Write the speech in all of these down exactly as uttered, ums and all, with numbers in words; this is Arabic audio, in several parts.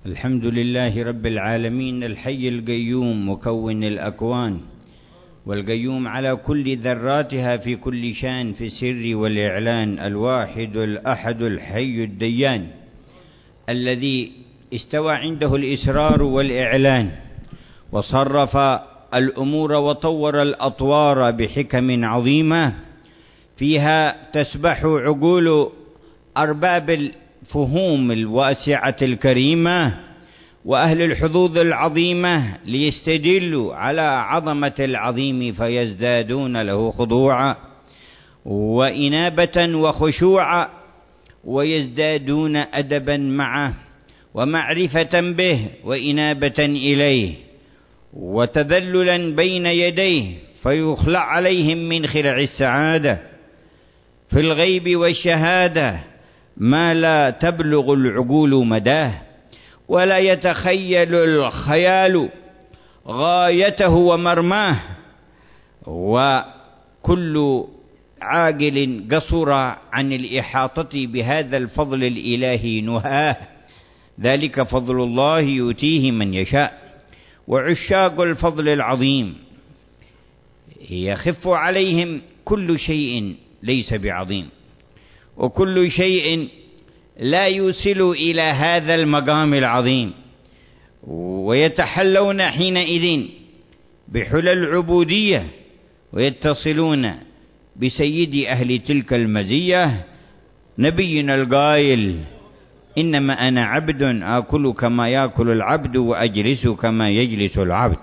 الحمد لله رب العالمين الحي القيوم مكون الأكوان، والقيوم على كل ذراتها في كل شان في السر والإعلان، الواحد الأحد الحي الديان الذي استوى عنده الإسرار والإعلان، وصرف الأمور وطور الأطوار بحكم عظيمة فيها تسبح عقول أرباب الفهوم الواسعة الكريمة وأهل الحظوظ العظيمة ليستدلوا على عظمة العظيم فيزدادون له خضوعا وإنابة وخشوعا، ويزدادون أدبا معه ومعرفة به وإنابة إليه وتذللا بين يديه، فيخلع عليهم من خلع السعادة في الغيب والشهادة ما لا تبلغ العقول مداه، ولا يتخيل الخيال غايته ومرماه، وكل عاقل قصر عن الإحاطة بهذا الفضل الإلهي نهاه، ذلك فضل الله يؤتيه من يشاء. وعشاق الفضل العظيم يخف عليهم كل شيء ليس بعظيم، وكل شيء لا يوصل إلى هذا المقام العظيم، ويتحلون حينئذ بحلى العبودية ويتصلون بسيد أهل تلك المزية نبينا القائل: إنما أنا عبد آكل كما يأكل العبد وأجلس كما يجلس العبد.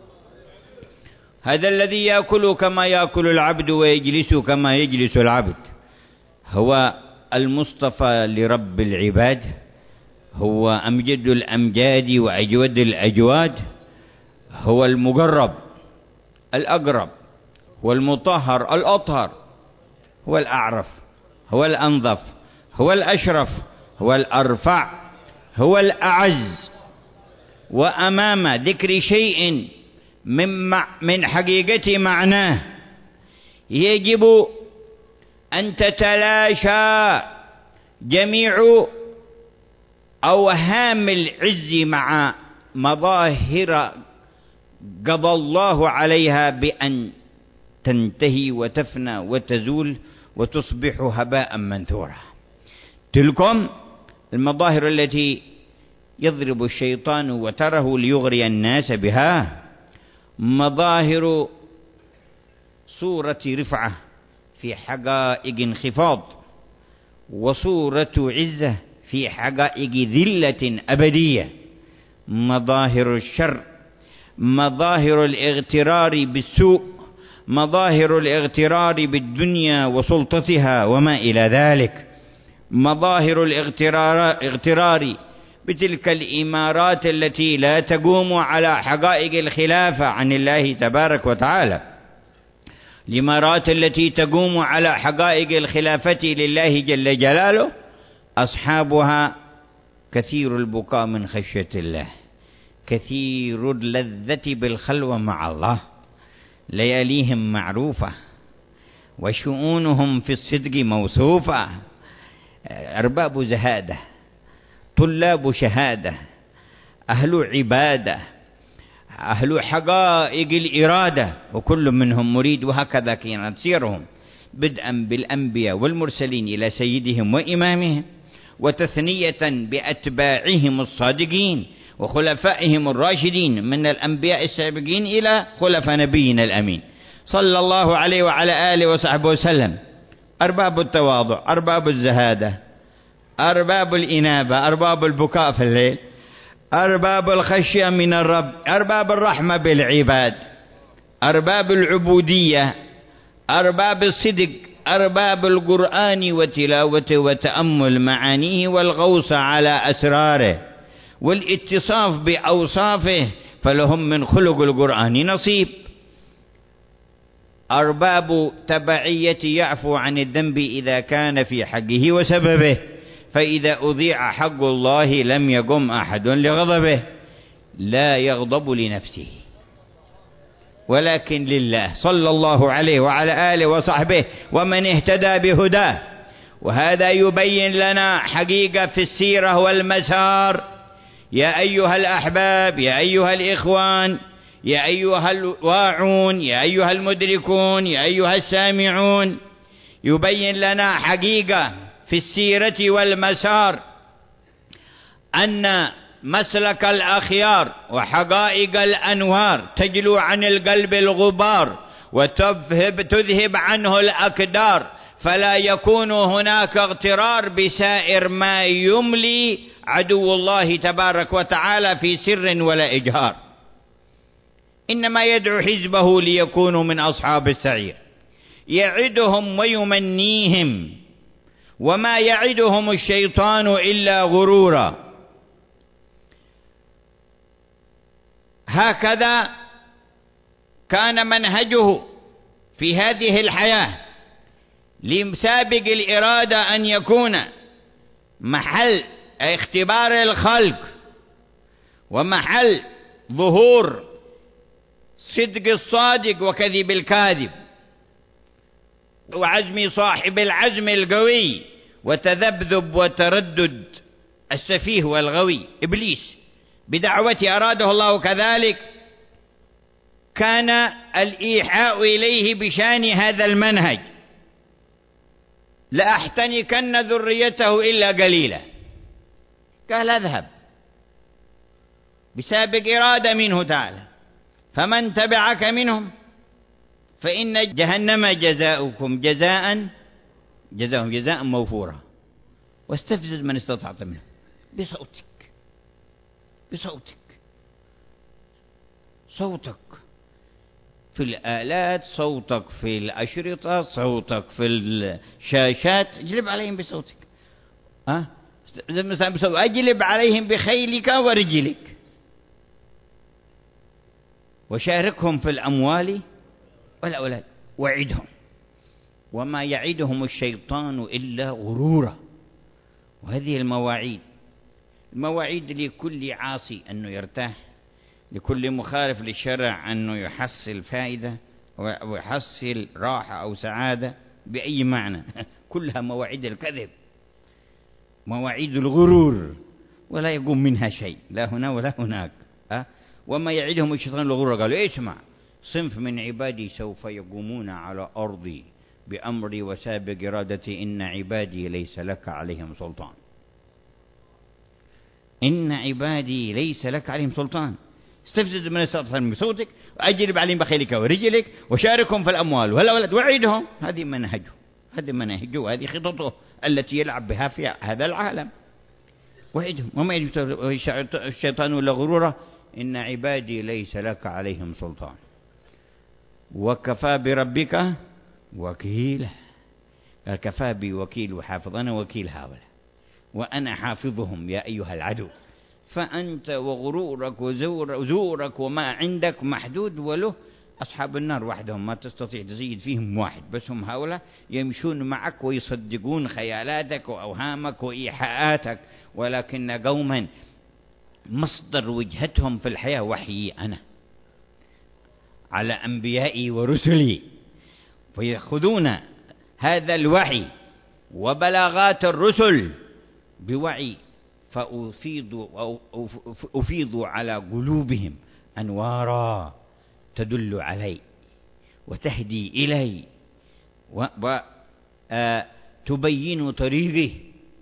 هذا الذي يأكل كما يأكل العبد ويجلس كما يجلس العبد هو المصطفى لرب العباد، هو أمجد الأمجاد وأجود الأجواد، هو المقرب الأقرب، هو المطهر الأطهر، هو الأعرف، هو الأنظف، هو الأشرف، هو الأرفع، هو الأعز. وأمام ذكر شيء من من حقيقة معناه يجب أن تتلاشى جميع أوهام العز مع مظاهر قضى الله عليها بأن تنتهي وتفنى وتزول وتصبح هباء منثورا. تلكم المظاهر التي يضرب الشيطان وتره ليغري الناس بها مظاهر صورة رفعة في حقائق انخفاض، وصورة عزة في حقائق ذلة أبدية، مظاهر الشر، مظاهر الاغترار بالسوء، مظاهر الاغترار بالدنيا وسلطتها وما إلى ذلك، مظاهر الاغترار بتلك الإمارات التي لا تقوم على حقائق الخلافة عن الله تبارك وتعالى، الإمارات التي تقوم على حقائق الخلافة لله جل جلاله أصحابها كثير البكاء من خشية الله، كثير اللذة بالخلوة مع الله، لياليهم معروفة وشؤونهم في الصدق موصوفة، أرباب زهادة، طلاب شهادة، أهل عبادة، أهل حقائق الإرادة، وكل منهم مريد. وهكذا كانت سيرهم بدءا بالأنبياء والمرسلين إلى سيدهم وإمامهم، وتثنية بأتباعهم الصادقين وخلفائهم الراشدين من الأنبياء السابقين إلى خلفاء نبينا الأمين صلى الله عليه وعلى آله وصحبه وسلم. أرباب التواضع، أرباب الزهادة، أرباب الإنابة، أرباب البكاء في الليل، أرباب الخشية من الرب، أرباب الرحمة بالعباد، أرباب العبودية، أرباب الصدق، أرباب القرآن وتلاوته وتأمل معانيه والغوص على أسراره والاتصاف بأوصافه، فلهم من خلق القرآن نصيب. أرباب تبعية يعفو عن الذنب إذا كان في حقه وسببه، فإذا أضيع حق الله لم يقم أحد لغضبه، لا يغضب لنفسه ولكن لله صلى الله عليه وعلى آله وصحبه ومن اهتدى بهداه. وهذا يبين لنا حقيقة في السيرة والمسار يا أيها الأحباب، يا أيها الإخوان، يا أيها الواعون، يا أيها المدركون، يا أيها السامعون، يبين لنا حقيقة في السيرة والمسار أن مسلك الأخيار وحقائق الأنوار تجلو عن القلب الغبار وتذهب تذهب عنه الأكدار، فلا يكون هناك اغترار بسائر ما يملي عدو الله تبارك وتعالى في سر ولا إجهار، إنما يدعو حزبه ليكونوا من أصحاب السعير، يعدهم ويمنيهم، وما يعدهم الشيطان إلا غرورا. هكذا كان منهجه في هذه الحياة لسابق الإرادة أن يكون محل اختبار الخلق ومحل ظهور صدق الصادق وكذب الكاذب، وعزم صاحب العزم القوي وتذبذب وتردد السفيه والغوي. إبليس بدعوته أراده الله كذلك، كان الإيحاء إليه بشان هذا المنهج: لأحتنكن ذريته إلا قليلا. قال اذهب بسابق إرادة منه تعالى، فمن تبعك منهم فإن جهنم جزاؤكم جزاء جزاهم جزاء موفورا، واستفزز من استطعت منهم بصوتك بصوتك صوتك في الآلات، صوتك في الأشرطة، صوتك في الشاشات، اجلب عليهم بصوتك. أه؟ أجلب عليهم بخيلك ورجلك، وشاركهم في الأموال والأولاد، وعدهم، وما يعدهم الشيطان إلا غرورا. وهذه المواعيد المواعيد لكل عاصي أنه يرتاح، لكل مخالف للشرع أنه يحصل فائدة ويحصل راحة أو سعادة بأي معنى. كلها مواعيد الكذب، مواعيد الغرور، ولا يقوم منها شيء، لا هنا ولا هناك. أه؟ وما يعدهم الشيطان الغرور. قالوا اسمع: صنف من عبادي سوف يقومون على أرضي بأمري وسابق إرادتي، إن عبادي ليس لك عليهم سلطان. إن عبادي ليس لك عليهم سلطان. استفزز من استطعت بصوتك، وأجلب عليهم بخيلك ورجلك، وشاركهم في الأموال والأولاد، وعدهم. هذه منهجه، هذه منهجه، هذه خططه التي يلعب بها في هذا العالم. وعدهم وما يجب الشيطان إلا غرورا، إن عبادي ليس لك عليهم سلطان وكفى بربك وكيلا. كفى بي وكيل وحافظ، أنا وكيل هؤلاء وأنا حافظهم يا أيها العدو. فأنت وغرورك وزورك وما عندك محدود، وله أصحاب النار وحدهم ما تستطيع تزيد فيهم واحد، بس هم هؤلاء يمشون معك ويصدقون خيالاتك وأوهامك وإيحاءاتك، ولكن قوما مصدر وجهتهم في الحياة وحيي أنا على أنبيائي ورسلي، فيأخذون هذا الوحي وبلاغات الرسل بوعي، فأفيض أفيض على قلوبهم أنوارا تدل علي وتهدي إلي وتبين طريقي،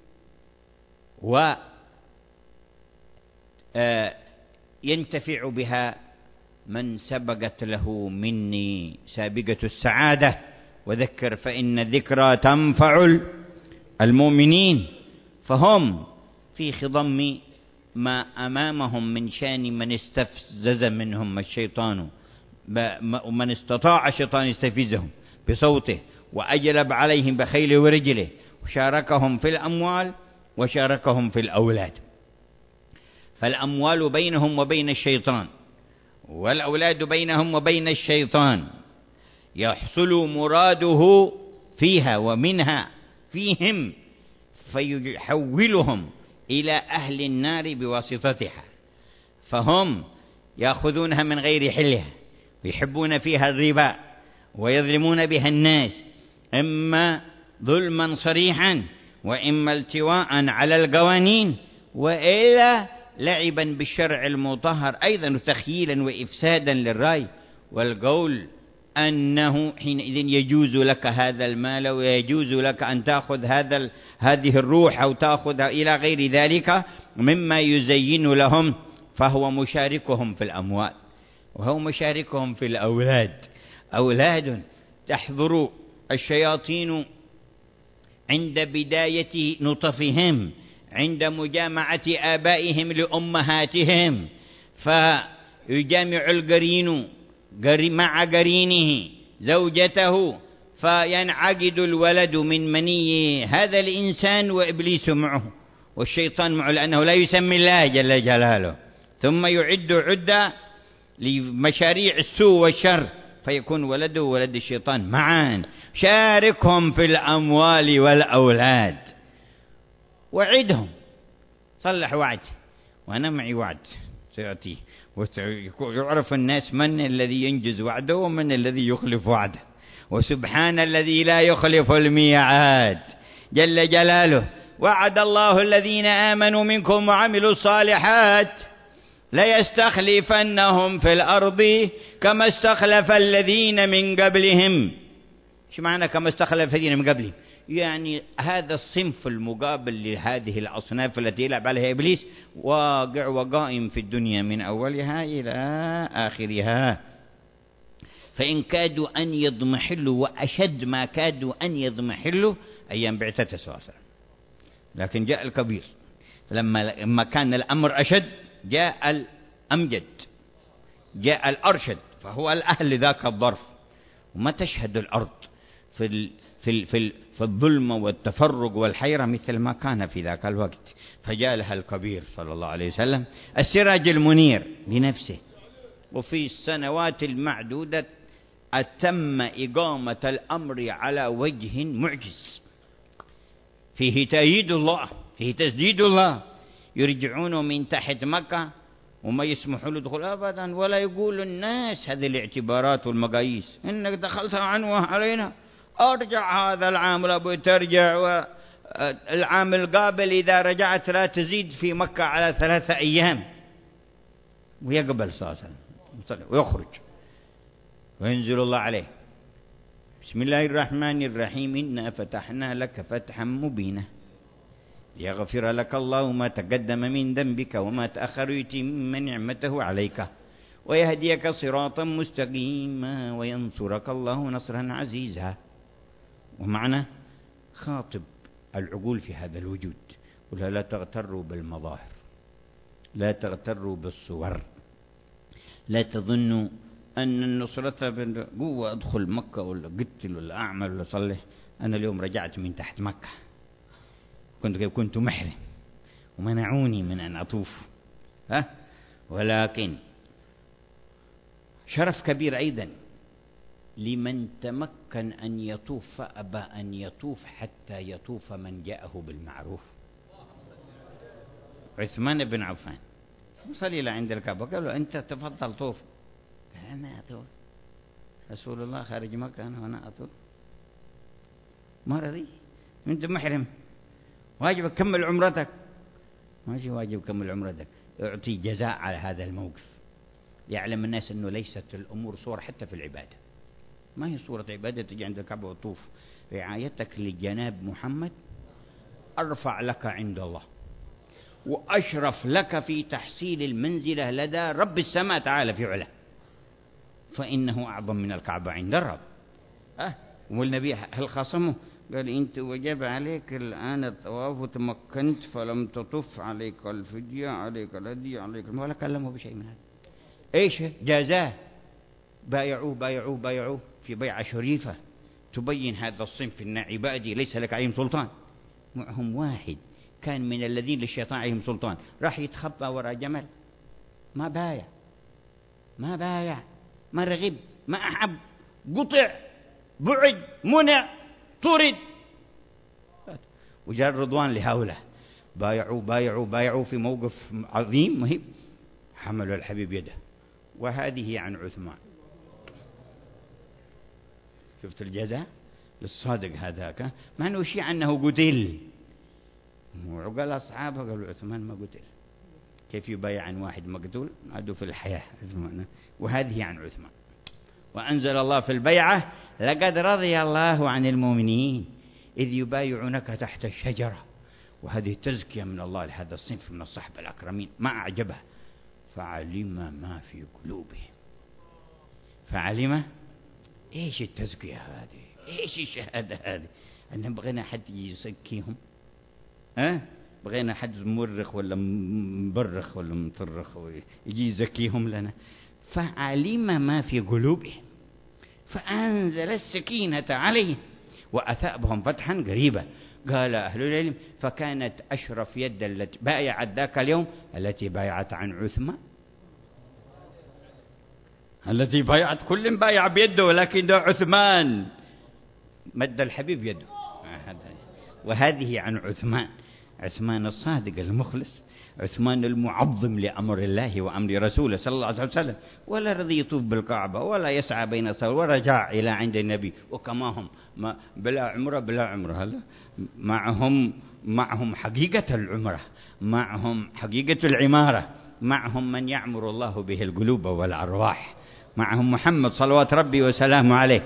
وينتفع بها من سبقت له مني سابقة السعادة. وذكر فإن الذكرى تنفع المؤمنين. فهم في خضم ما أمامهم من شان من استفزز منهم الشيطان، ومن استطاع الشيطان يستفزهم بصوته، وأجلب عليهم بخيله ورجله، وشاركهم في الأموال وشاركهم في الأولاد. فالأموال بينهم وبين الشيطان، والأولاد بينهم وبين الشيطان، يحصل مراده فيها ومنها فيهم، فيحولهم إلى أهل النار بواسطتها، فهم يأخذونها من غير حلها، ويحبون فيها الربا، ويظلمون بها الناس، إما ظلما صريحا، وإما التواء على القوانين، وإلا لعبا بالشرع المطهر أيضا تخييلا وإفسادا للرأي، والقول أنه حينئذ يجوز لك هذا المال ويجوز لك أن تأخذ هذا هذه الروح أو تأخذ إلى غير ذلك مما يزين لهم، فهو مشاركهم في الأموال وهو مشاركهم في الأولاد. أولاد تحضر الشياطين عند بداية نطفهم، عند مجامعة آبائهم لأمهاتهم، فيجامع القرين مع قرينه زوجته، فينعقد الولد من مني هذا الإنسان وإبليس معه والشيطان معه، لأنه لا يسمي الله جل جلاله، ثم يعد عدة لمشاريع السوء والشر، فيكون ولده وولد الشيطان معا. شاركهم في الأموال والأولاد، وعدهم، صلح وعد وأنا معي وعد سيأتي، ويعرف الناس من الذي ينجز وعده ومن الذي يخلف وعده، وسبحان الذي لا يخلف الميعاد جل جلاله. وعد الله الذين آمنوا منكم وعملوا الصالحات ليستخلفنهم في الأرض كما استخلف الذين من قبلهم. شو معنى كما استخلف الذين من قبلهم؟ يعني هذا الصنف المقابل لهذه الأصناف التي يلعب عليها إبليس واقع وقائم في الدنيا من أولها إلى آخرها. فإن كادوا أن يضمحلوا، وأشد ما كادوا أن يضمحلوا أيام بعثته صلى الله عليه وسلم، لكن جاء الكبير. لما لما كان الأمر أشد جاء الأمجد، جاء الأرشد، فهو الأهل ذاك الظرف. وما تشهد الأرض في ال في ال في, ال في الظلم والتفرق والحيرة مثل ما كان في ذاك الوقت، فجاء لها الكبير صلى الله عليه وسلم السراج المنير بنفسه. وفي السنوات المعدودة أتم إقامة الأمر على وجه معجز، فيه تأييد الله، فيه تسديد الله. يرجعون من تحت مكة وما يسمحوا له دخول أبدا، ولا يقول الناس هذه الاعتبارات والمقاييس، إنك دخلت عنوة علينا، أرجع هذا العام لابد ترجع، والعام القابل إذا رجعت لا تزيد في مكة على ثلاثة أيام. ويقبل صلى الله عليه وسلم ويخرج وينزل الله عليه: بسم الله الرحمن الرحيم، إنا فتحنا لك فتحا مبينا ليغفر لك الله ما تقدم من ذنبك وما تأخر، يتم نعمته عليك ويهديك صراطا مستقيما وينصرك الله نصرا عزيزا. ومعنى خاطب العقول في هذا الوجود، ولا لا تغتروا بالمظاهر، لا تغتروا بالصور، لا تظنوا أن النصرة بالقوة أدخل مكة ولا قتل ولا أعمل ولا صلح. أنا اليوم رجعت من تحت مكة، كنت كنت محرم ومنعوني من أن أطوف، ها، ولكن شرف كبير أيضا لمن تمكن أن يطوف فأبى أن يطوف حتى يطوف من جاءه بالمعروف. عثمان بن عفان وصل إلى عند الكعبة، قال له: أنت تفضل طوف. قال: أنا أطوف، رسول الله خارج مكة أنا وأنا أطوف، ما رضي. أنت محرم، واجب كمل عمرتك. ماشي واجب كمل عمرتك، يعطي جزاء على هذا الموقف، يعلم الناس أنه ليست الأمور صورة حتى في العبادة، ما هي صورة عبادة تجي عند الكعبة وتطوف. رعايتك لجناب محمد أرفع لك عند الله وأشرف لك في تحصيل المنزلة لدى رب السماء تعالى في علا، فإنه أعظم من الكعبة عند الرب. أه والنبي هل خاصمه؟ قال: أنت وجب عليك الآن الطواف وتمكنت فلم تطف، عليك الفدية، عليك الهدي، عليك، ولا كلمه بشيء من هذا. إيش جازاه؟ بايعوه بايعوه بايعوه في بيعة شريفة تبين هذا الصنف إن عبادي ليس لك عليهم سلطان. معهم واحد كان من الذين للشيطان عليهم سلطان، راح يتخبى وراء جمل، ما بايع ما بايع ما رغب ما أحب، قطع، بعد، منع، طرد. وجاء الرضوان لهؤلاء، بايعوا بايعوا بايعوا في موقف عظيم مهم، حملوا الحبيب يده. وهذه عن عثمان. شفت الجزاء للصادق هذاك، مع أنه شيء عنه قتل، وقال أصحابه قالوا: عثمان ما قتل، كيف يبايع عن واحد مقتول؟ عدو في الحياة. وهذه عن عثمان. وأنزل الله في البيعة: لقد رضي الله عن المؤمنين إذ يبايعونك تحت الشجرة. وهذه تزكية من الله لهذا الصنف من الصحبة الأكرمين، ما أعجبه فعلم ما في قلوبهم. فعلم إيش التزكية هذه؟ إيش الشهادة هذه؟ أن بغينا حد يزكيهم؟ أه؟ بغينا حد مرخ ولا مبرخ ولا مطرخ ويجي يزكيهم لنا؟ فعلم ما في قلوبهم فأنزل السكينة عليهم وأثابهم فتحا قريبا. قال أهل العلم: فكانت أشرف يد التي بايعت ذاك اليوم التي بايعت عن عثمان، التي بايعت كل بايع بيده، ولكن ده عثمان مد الحبيب يده. وهذه عن عثمان، عثمان الصادق المخلص، عثمان المعظم لأمر الله وأمر رسوله صلى الله عليه وسلم، ولا رضي يطوف بالكعبة ولا يسعى بين الصور، ورجع إلى عند النبي. وكما هم ما بلا عمرة بلا عمرة، هلا معهم معهم حقيقة العمرة، معهم حقيقة العمارة، معهم من يعمر الله به القلوب والأرواح، معهم محمد صلوات ربي وسلامه عليه.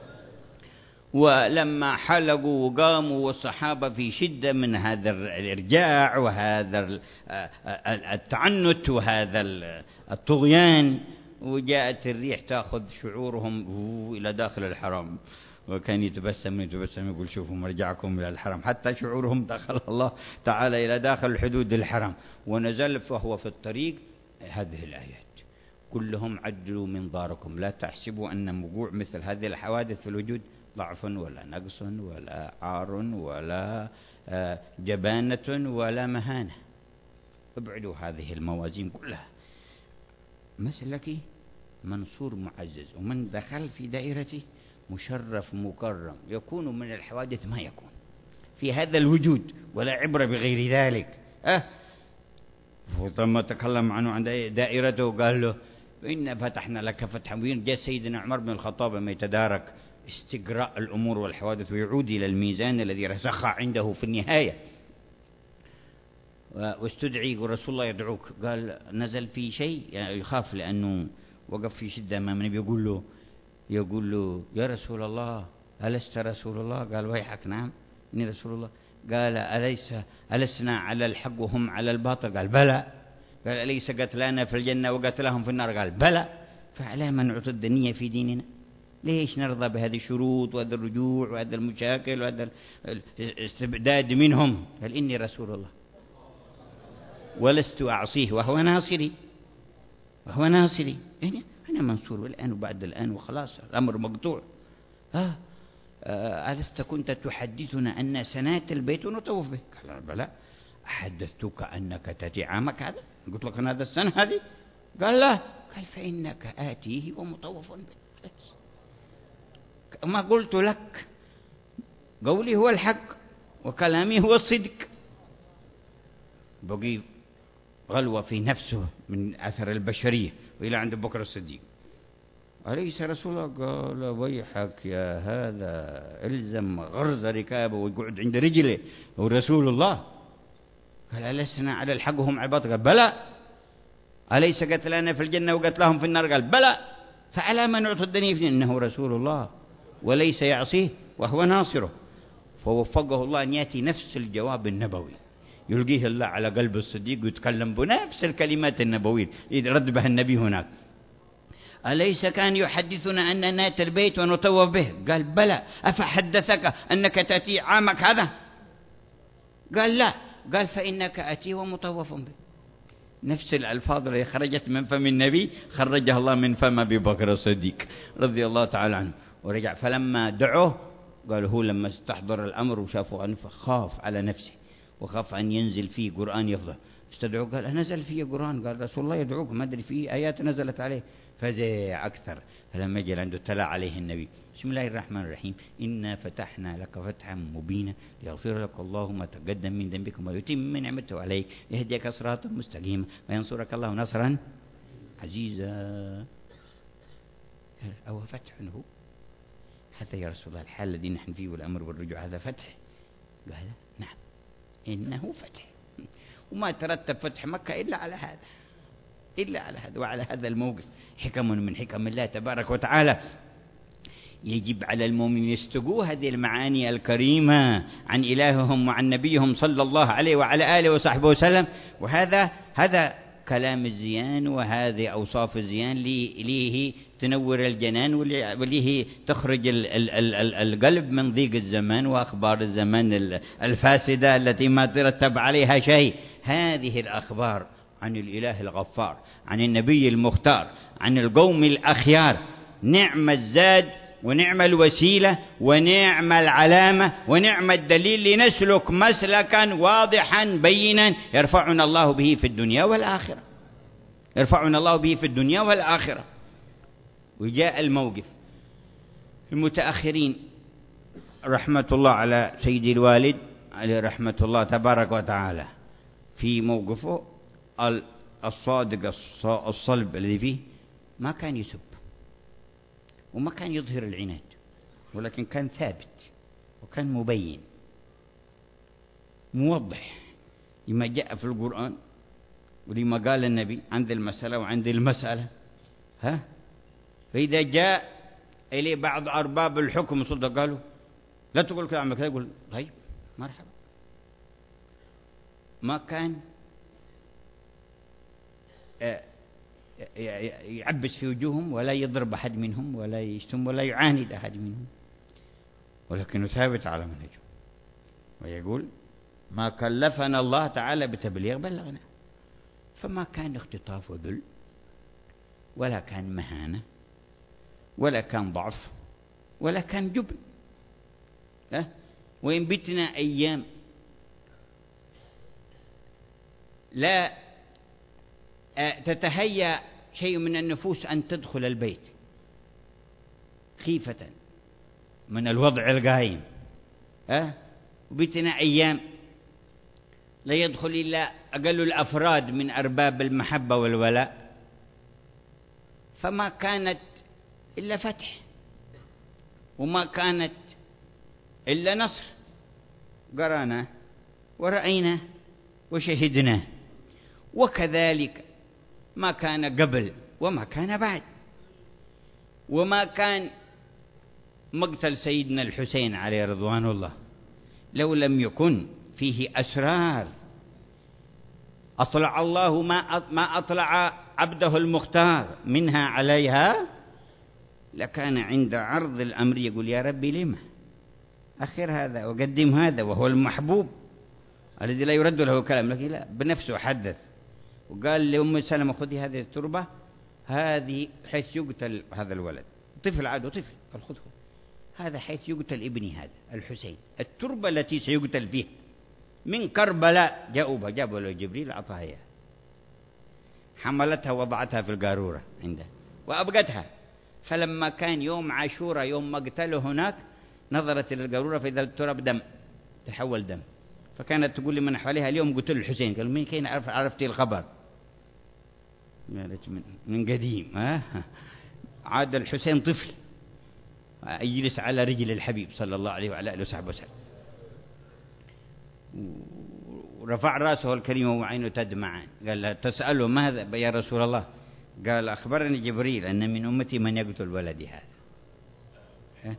ولما حلقوا وقاموا والصحابة في شدة من هذا الإرجاع وهذا التعنت وهذا الطغيان، وجاءت الريح تأخذ شعورهم إلى داخل الحرم، وكان يتبسم يتبسم يقول: شوفوا مرجعكم إلى الحرم. حتى شعورهم دخل الله تعالى إلى داخل حدود الحرم. ونزل فهو في الطريق هذه الآيات: كلهم عدلوا منظاركم، لا تحسبوا أن وقوع مثل هذه الحوادث في الوجود ضعف ولا نقص ولا عار ولا جبانة ولا مهانة. ابعدوا هذه الموازين كلها. مسلكي منصور معزز، ومن دخل في دائرته مشرف مكرم، يكون من الحوادث ما يكون في هذا الوجود، ولا عبرة بغير ذلك. أه ثم تكلم عنه عن دائرته وقال له: إن فتحنا لك فتحا مبينا. جاء سيدنا عمر بن الخطاب لما يتدارك استقراء الأمور والحوادث ويعود إلى الميزان الذي رسخ عنده في النهاية، واستدعي ورسول الله يدعوك. قال: نزل في شيء، يعني يخاف لأنه وقف في شدة أمام النبي، يقول له يقول له يا رسول الله ألست رسول الله؟ قال: ويحك نعم إني رسول الله. قال: أليس ألسنا على الحق وهم على الباطل؟ قال: بلى. قال: أليس قتلانا في الجنة وقتلهم في النار؟ قال: بلى. فعلى ما نعطي الدنيا في ديننا؟ ليش نرضى بهذه الشروط وهذا الرجوع وهذا المشاكل وهذا الاستبداد منهم؟ قال: إني رسول الله ولست أعصيه وهو ناصري، وهو ناصري. يعني أنا منصور والآن وبعد الآن وخلاص الأمر مقطوع. آه. آه. ألست كنت تحدثنا أن سنات البيت ونطوف به؟ قال: بلى. أحدثتك أنك تأتي عامك هذا؟ قلت لك أن هذا السنة هذه؟ قال: لا. قال: فإنك آتيه ومطوف به. ما قلت لك قولي هو الحق وكلامي هو الصدق. بقي غلوة في نفسه من أثر البشرية، وإلى عند بكر الصديق: أليس رسول الله؟ قال: ويحك يا هذا، الزم غرز ركابه ويقعد عند رجله ورسول الله. قال: ألسنا على الحق وهم على الباطل؟ قال: بلى. أليس قتلانا في الجنة وقتلهم في النار؟ قال: بلى. فعلى ما نعطي الدنيا؟ إنه رسول الله وليس يعصيه وهو ناصره. فوفقه الله أن يأتي نفس الجواب النبوي، يلقيه الله على قلب الصديق ويتكلم بنفس الكلمات النبوية رد بها النبي هناك: أليس كان يحدثنا أن نأتي البيت ونطوف به؟ قال: بلى. أفحدثك أنك تأتي عامك هذا؟ قال: لا. قال: فإنك أتي ومطوف به. نفس الألفاظ التي خرجت من فم النبي خرجها الله من فم أبي بكر الصديق رضي الله تعالى عنه. ورجع فلما دعوه قال: هو لما استحضر الأمر وشافه أنفه خاف على نفسه وخاف أن ينزل فيه قرآن يفضل. استدعوه قال: نزل فيه قرآن. قال: رسول الله يدعوك، ما أدري فيه آيات نزلت عليه. فزع أكثر. فلما جاء عنده تلا عليه النبي: بسم الله الرحمن الرحيم، إنا فتحنا لك فتحا مبينا ليغفر لك الله ما تقدم من ذنبك ويتم نعمته عليك يهديك صراطا مستقيما وينصرك الله نصرا عزيزا. أو فتح هو هذا يا رسول الله الحال الذي نحن فيه والأمر والرجوع هذا فتح؟ قال: نعم إنه فتح. وما ترتب فتح مكة إلا على هذا، إلا على هذا وعلى هذا الموقف. حكم من حكم الله تبارك وتعالى. يجب على المؤمنين يستقوا هذه المعاني الكريمة عن إلههم وعن نبيهم صلى الله عليه وعلى آله وصحبه وسلم. وهذا هذا كلام الزيان، وهذه أوصاف الزيان ليه تنور الجنان، وليه تخرج ال ال ال القلب من ضيق الزمان وأخبار الزمان الفاسدة التي ما ترتب عليها شيء. هذه الأخبار عن الإله الغفار، عن النبي المختار، عن القوم الأخيار، نعم الزاد ونعم الوسيلة ونعم العلامة ونعم الدليل لنسلك مسلكا واضحا بينا يرفعنا الله به في الدنيا والآخرة، يرفعنا الله به في الدنيا والآخرة. وجاء الموقف المتأخرين رحمة الله على سيدي الوالد عليه رحمة الله تبارك وتعالى في موقفه الصادق الصلب الذي فيه، ما كان يسب وما كان يظهر العناد، ولكن كان ثابت وكان مبين موضح لما جاء في القرآن ولما قال النبي عند المسألة وعند المسألة. ها فإذا جاء إليه بعض أرباب الحكم والسلطة قالوا لا تقول كذا عمل كذا، يقول طيب مرحبا. ما كان يعبس في وجوههم ولا يضرب أحد منهم ولا يشتم ولا يعاند أحد منهم، ولكنه ثابت على منهجه ويقول ما كلفنا الله تعالى بتبليغ بلغنا. فما كان اختطاف وذل، ولا كان مهانة، ولا كان ضعف، ولا كان جبن. أه؟ وإن بتنا أيام لا تتهيأ شيء من النفوس أن تدخل البيت خيفة من الوضع القائم. أه؟ وبتنا أيام لا يدخل إلا أقل الأفراد من أرباب المحبة والولاء، فما كانت إلا فتح، وما كانت إلا نصر. قرانا ورأينا وشهدنا. وكذلك ما كان قبل وما كان بعد. وما كان مقتل سيدنا الحسين عليه رضوان الله لو لم يكن فيه أسرار أطلع الله ما ما أطلع عبده المختار منها عليها، لكان عند عرض الأمر يقول يا ربي لما أخر هذا وقدم هذا، وهو المحبوب الذي لا يرد له كلام. لكن لا، بنفسه حدث وقال لأم سلمة خذي هذه التربة، هذه حيث يقتل هذا الولد، طفل عاد طفل، قال خذ هذا حيث يقتل ابني هذا الحسين، التربة التي سيقتل فيها من كربلاء. جاءوا بها، جابوا له جبريل أعطاها إياها، حملتها وضعتها في القارورة عنده وأبقتها. فلما كان يوم عاشوراء يوم مقتله هناك نظرت إلى القارورة فإذا التراب دم، تحول دم. فكانت تقول لمن حواليها اليوم قتل الحسين. قالوا مين كين عرف عرفتي الخبر؟ من قديم. ها عاد الحسين طفل يجلس على رجل الحبيب صلى الله عليه وعلى آله وصحبه وسلم، ورفع رأسه الكريم وعينه تدمعان. قال تسأله ماذا يا رسول الله؟ قال أخبرني جبريل أن من أمتي من يقتل ولدي هذا.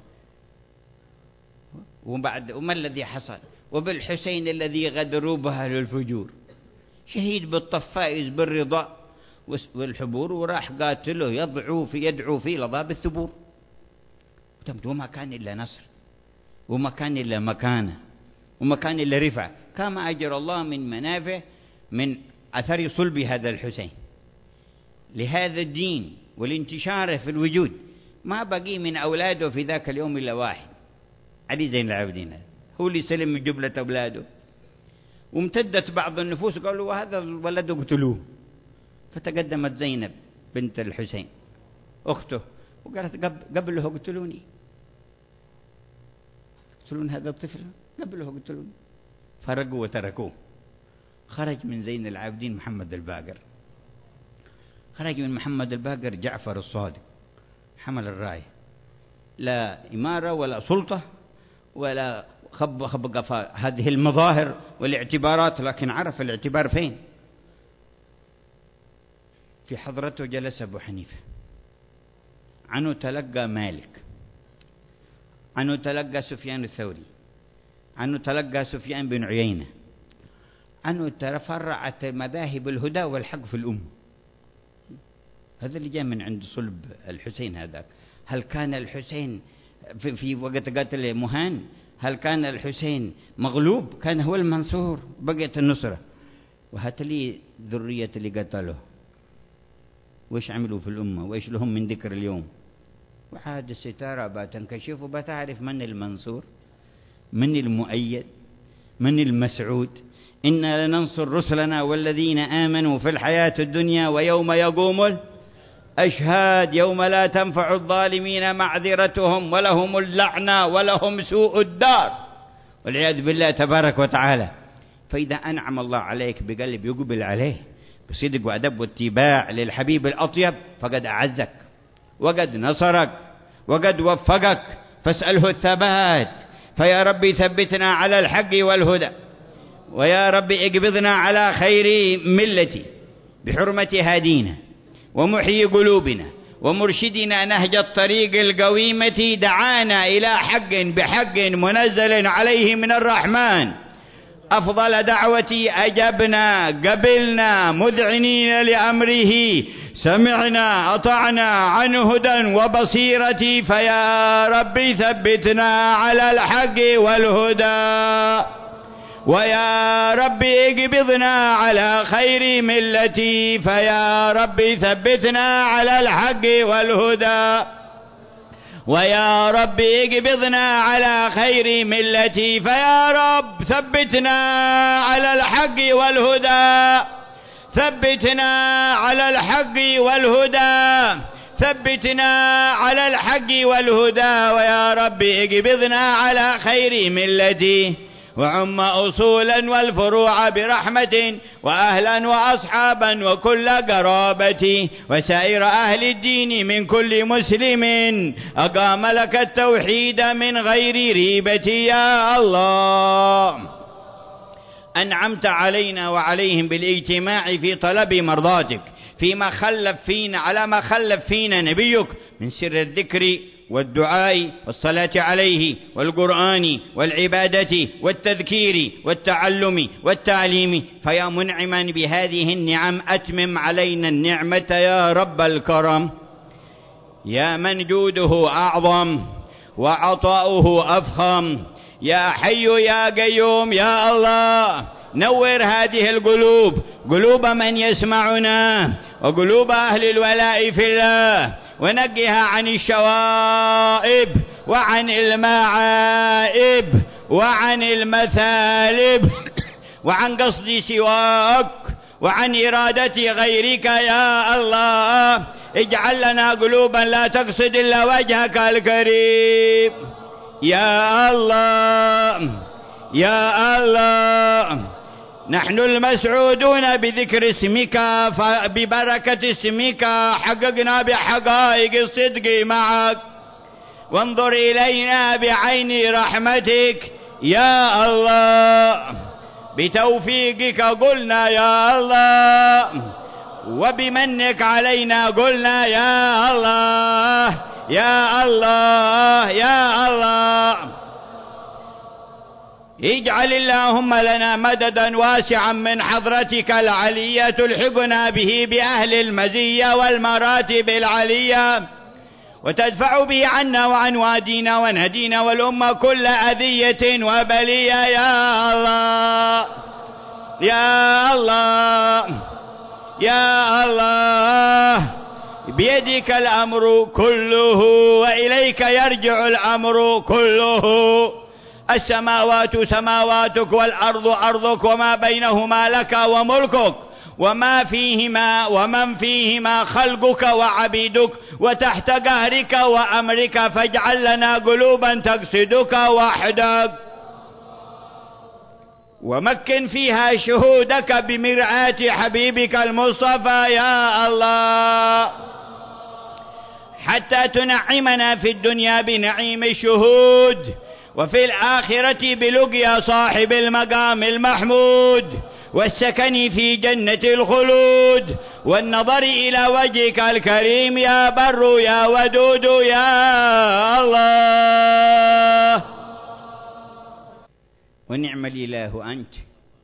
وبعد وما الذي حصل؟ وبالحسين الذي غدروا به أهل الفجور، شهيد بالطفائز بالرضا والحبور، وراح قاتله يدعو في يدعو في لضاب الثبور. وما كان إلا نصر، وما كان إلا مكانة، وما كان إلا رفع. كما أجر الله من منافع من أثر صلب هذا الحسين لهذا الدين والانتشار في الوجود. ما بقي من أولاده في ذاك اليوم إلا واحد، علي زين العابدين، هو اللي سلم من جملة أولاده. وامتدت بعض النفوس قالوا وهذا الولد اقتلوه. فتقدمت زينب بنت الحسين أخته وقالت قبل له اقتلوني، اقتلون هذا الطفل، قبل له اقتلوني. فرقوا وتركوه. خرج من زين العابدين محمد الباقر، خرج من محمد الباقر جعفر الصادق، حمل الراية، لا إمارة ولا سلطة ولا خب خب قفا هذه المظاهر والاعتبارات، لكن عرف الاعتبار فين. في حضرته جلس أبو حنيفة، عنه تلقى مالك، عنه تلقى سفيان الثوري، عنه تلقى سفيان بن عيينة، عنه تفرعت مذاهب الهدى والحق في الأمة. هذا اللي جاء من عند صلب الحسين هذاك. هل كان الحسين في, في وقت قتل مهان هل كان الحسين مغلوب؟ كان هو المنصور، بقيت النصرة. وهات لي ذرية اللي قتله وإيش عملوا في الأمة وإيش لهم من ذكر اليوم. وعاد الستارة بتنكشف وبتعرف من المنصور، من المؤيد، من المسعود. إنا لننصر رسلنا والذين آمنوا في الحياة الدنيا ويوم يقوم الأشهاد يوم لا تنفع الظالمين معذرتهم ولهم اللعنة ولهم سوء الدار والعياذ بالله تبارك وتعالى. فإذا أنعم الله عليك بقلب يقبل عليه بصدق وأدب واتباع للحبيب الأطيب فقد أعزك وقد نصرك وقد وفقك، فاسأله الثبات. فيا ربي ثبتنا على الحق والهدى، ويا ربي اقبضنا على خير ملتي بحرمة هادينا ومحيي قلوبنا ومرشدنا نهج الطريق القويمة. دعانا إلى حق بحق منزل عليه من الرحمن. أفضل دعوتي أجبنا قبلنا مذعنين لأمره، سمعنا أطعنا عن هدى وبصيرة. فيا ربي ثبتنا على الحق والهدى، ويا ربي اقبضنا على خير ملتي. فيا ربي ثبتنا على الحق والهدى، ويا ربي اقبضنا على خير ملتي. فيا رب ثبتنا على الحق والهدى، ثبتنا على الحق والهدى، ثبتنا على الحق والهدى. ويا ربي اقبضنا على خير ملتي، وعم أصولا والفروع برحمة، وأهلا وأصحابا وكل قرابة، وسائر أهل الدين من كل مسلم أقام لك التوحيد من غير ريبة. يا الله أنعمت علينا وعليهم بالاجتماع في طلب مرضاتك، فيما خلف فينا على ما خلف فينا نبيك من سر الذكر والدعاء والصلاة عليه والقرآن والعبادة والتذكير والتعلم والتعليم. فيا منعما بهذه النعم أتمم علينا النعمة يا رب الكرم، يا من جوده أعظم وعطاؤه أفخم. يا حي يا قيوم يا الله نور هذه القلوب، قلوب من يسمعنا وقلوب أهل الولاء في الله، ونقها عن الشوائب وعن المعائب وعن المثالب وعن قصد سواك وعن إرادة غيرك. يا الله اجعل لنا قلوبا لا تقصد إلا وجهك الكريم. يا الله يا الله نحن المسعودون بذكر اسمك، فببركة اسمك حققنا بحقائق الصدق معك، وانظر إلينا بعين رحمتك يا الله. بتوفيقك قلنا يا الله، وبمنك علينا قلنا يا الله يا الله يا الله. اجعل اللهم لنا مددا واسعا من حضرتك العلية تلحقنا به بأهل المزية والمراتب العلية، وتدفع به عنا وعن وادينا ونهدينا والأمة كل أذية وبلية. يا الله يا الله يا الله بيدك الأمر كله وإليك يرجع الأمر كله. السماوات سماواتك والأرض أرضك وما بينهما لك وملكك، وما فيهما ومن فيهما خلقك وعبيدك وتحت قهرك وأمرك. فاجعل لنا قلوبا تقصدك وحدك، ومكن فيها شهودك بمرآة حبيبك المصطفى يا الله، حتى تنعمنا في الدنيا بنعيم الشهود وفي الآخرة بلقيا صاحب المقام المحمود والسكن في جنة الخلود والنظر إلى وجهك الكريم يا بر يا ودود يا الله. ونعم الإله أنت،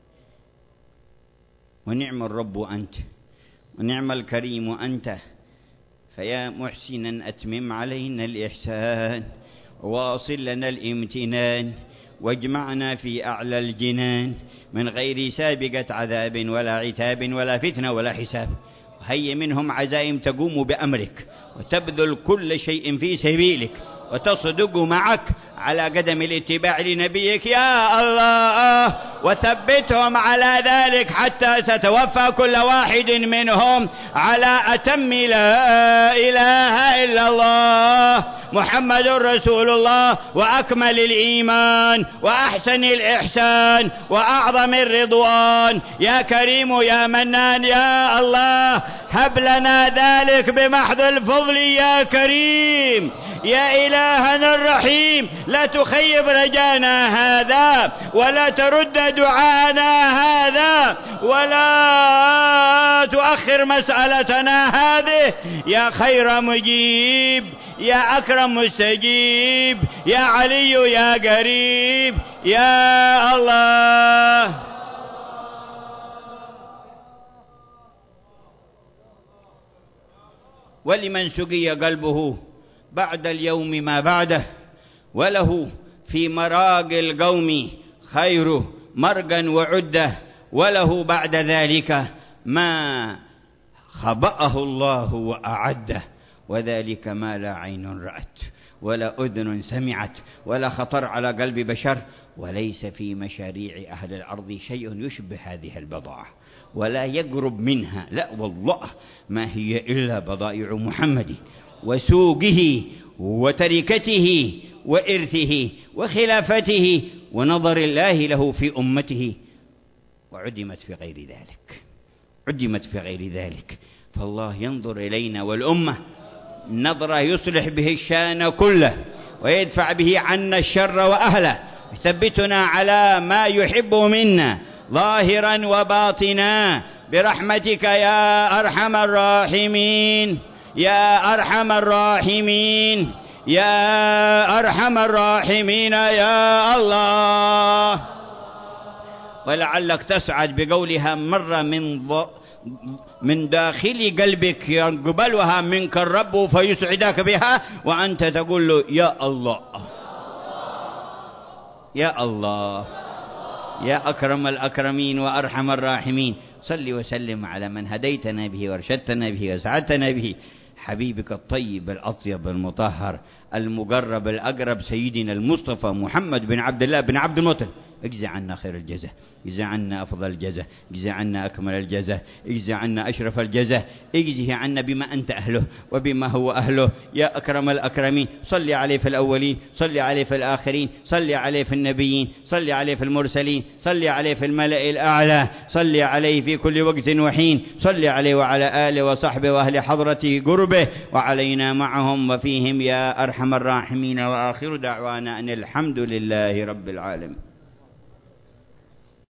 ونعم الرب أنت، ونعم الكريم أنت، فيا محسنا أتمم علينا الإحسان وواصل لنا الامتنان واجمعنا في أعلى الجنان من غير سابقة عذاب ولا عتاب ولا فتنة ولا حساب. وهي منهم عزائم تقوم بأمرك وتبذل كل شيء في سبيلك وتصدق معك على قدم الاتباع لنبيك يا الله، وثبتهم على ذلك حتى تتوفى كل واحد منهم على أتم لا إله إلا الله محمد رسول الله وأكمل الإيمان وأحسن الإحسان وأعظم الرضوان. يا كريم يا منان يا الله، هب لنا ذلك بمحض الفضل يا كريم يا إلهنا الرحيم. لا تخيب رجانا هذا ولا ترد دعانا هذا ولا تؤخر مسألتنا هذه يا خير مجيب يا أكرم مستجيب يا علي يا قريب يا الله. ولمن سقي قلبه بعد اليوم ما بعده وله في مراق القوم خير مرقا وعدة وله بعد ذلك ما خبأه الله وأعده، وذلك ما لا عين رأت ولا أذن سمعت ولا خطر على قلب بشر، وليس في مشاريع أهل الأرض شيء يشبه هذه البضاعة ولا يقرب منها. لا والله ما هي إلا بضائع محمد وسوقه وتركته وإرثه وخلافته ونظر الله له في أمته، وعدمت في غير ذلك، عدمت في غير ذلك. فالله ينظر إلينا والأمة نظرة يصلح به الشأن كله ويدفع به عنا الشر وأهله، يثبتنا على ما يحب منا ظاهرا وباطنا برحمتك يا أرحم الراحمين يا أرحم الراحمين يا أرحم الراحمين يا الله. ولعلك تسعد بقولها مرة من ض... من داخل قلبك يقبلها منك الرب فيسعدك بها وأنت تقول له يا الله يا الله يا أكرم الأكرمين وأرحم الراحمين. صل وسلم على من هديتنا به وارشدتنا به وسعدتنا به، حبيبك الطيب الأطيب المطهر المقرب الأقرب سيدنا المصطفى محمد بن عبد الله بن عبد المطلب. اجزي عنا خير الجزاء، اجزي عنا أفضل الجزاء، اجزي عنا أكمل الجزاء، اجزي عنا أشرف الجزاء، اجزه عنا بما أنت أهله وبما هو أهله يا أكرم الأكرمين. صل عليه في الأولين، صل عليه في الآخرين، صل عليه في النبيين، صل عليه في المرسلين، صل عليه في الملأ الأعلى، صل عليه في كل وقت وحين، صل عليه وعلى آله وصحبه وأهل حضرته قربه وعلينا معهم وفيهم يا أرحم الراحمين. وآخر دعوانا أن الحمد لله رب العالمين.